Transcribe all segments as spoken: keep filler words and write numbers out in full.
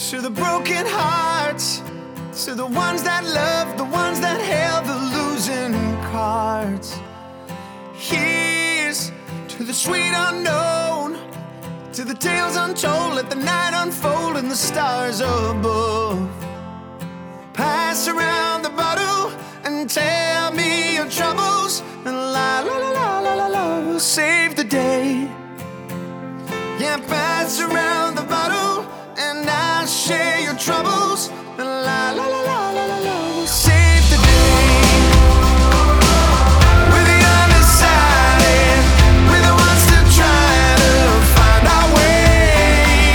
To the broken hearts, to the ones that love, the ones that held the losing cards. Here's to the sweet unknown, to the tales untold. Let the night unfold and the stars above. Pass around the bottle and tell me your troubles, and la la la la la la la will save the day. Yeah, pass around the bottle and I'll share your troubles, and la la la la la la la will save the day. We're the undecided, we're the ones still trying to find our way.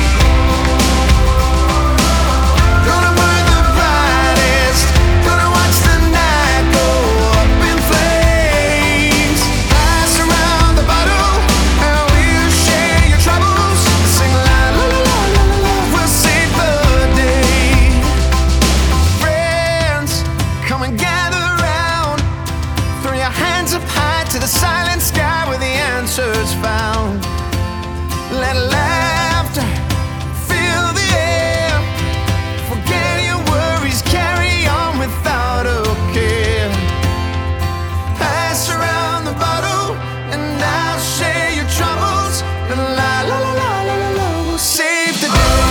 Gonna burn the brightest, gonna watch the night go up in flames. Pass around the bottle and we'll share your troubles, sing la la la la la la la, we'll save the day. Friends, come and gather round, throw your hands up high to the silent sky where the answer's found. Let laughter fill the air, forget your worries, carry on without a care. Pass around the bottle and I'll share your troubles, and la la la la la la la will save the day.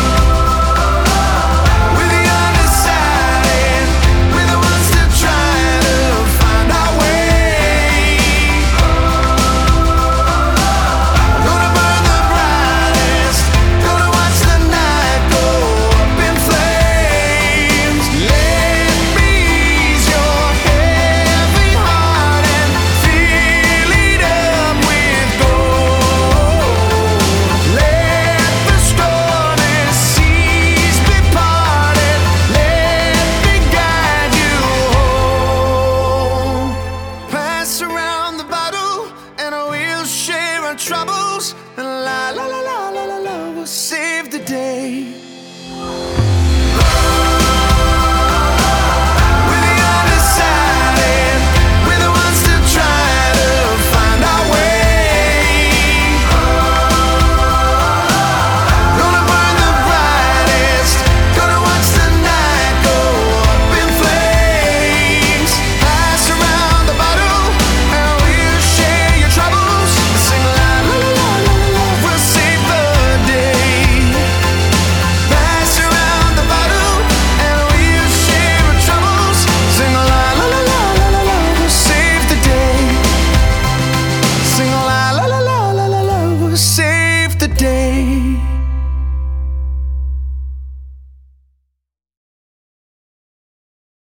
We're the undecided, we're the ones still trying to find our way. Gonna burn the brightest, gonna watch the night go up in flames. Let me ease your heavy heart and fill it up with gold. Let the stormy seas be parted, let me guide you home. Pass around the bottle and we'll share our troubles, and la la la la la la la will save the day. We're the undecided, we're the ones still trying to find our way. Gonna burn the brightest, gonna watch the night go up in flames. Pass around the bottle and we'll share your troubles, sing la la la la la la, we'll save the day. Pass around the bottle and we'll share our troubles, sing la la la la la la la, we'll save the day. Sing la la la la la la la, we'll save the day.